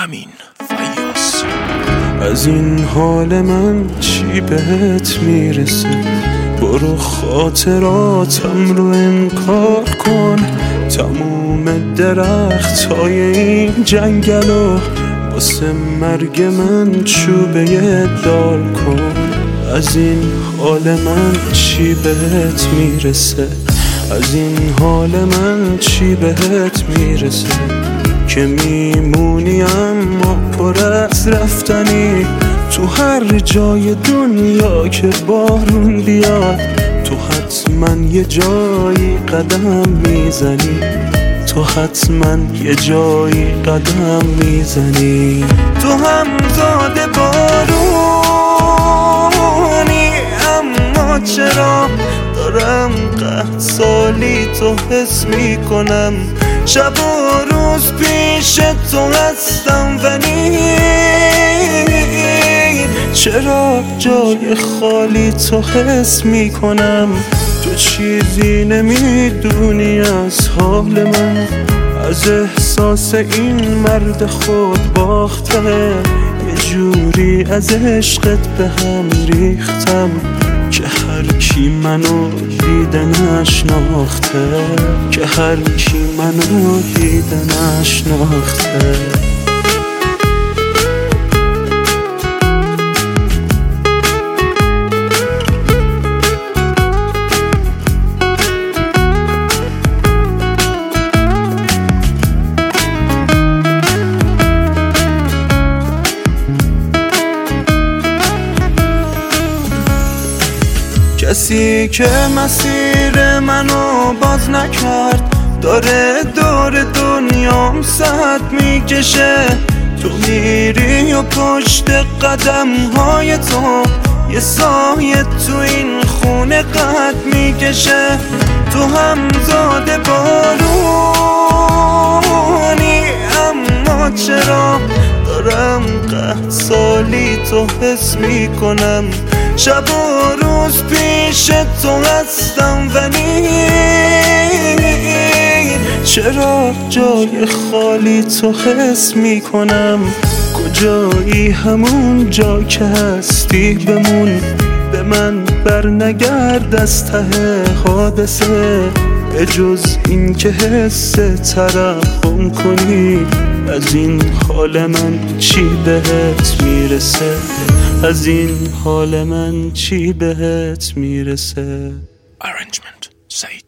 امین فیاض. از این حال من چی بهت میرسه؟ برو خاطراتم رو انکار کن، تموم درختای این جنگلو واسه مرگ من چوبه دار کن. از این حال من چی بهت میرسه؟ از این حال من چی بهت میرسه؟ که میمونی اما پر از رفتنی، تو هر جای دنیا که بارون بیاد تو حتما یه جایی قدم میزنی، تو حتما یه جایی قدم میزنی. تو هم زاده بارونی اما چرا دارم قحط سالی تو حس میکنم، شب و روز پیش تو هستم ولی چرا جای خالی تو حس میکنم. تو چیزی نمیدونی از حال من، از احساس این مرد خود باخته، یه جوری از عشقت به هم ریختم که هر کی منو دیده نشناخته، که هر کی منو دیده نشناخته. کسی که مسیر منو باز نکرد داره دور دنیام ساعت میکشه، تو میری و پشت قدم های تو یه سایه تو این خونه قد میکشه. تو هم زاده بارونی اما چرا دارم قحط سالی تو حس میکنم، شب و روز پیش تو هستم ولی چرا جای خالی تو حس میکنم. کجایی همون جا که هستی بمون، به من بر نگرد از ته حادثه، به جز این که حس ترحم کنی. از این حال من چی بهت میرسه؟ از این حال من چی بهت میرسه؟ Arrangement سعید.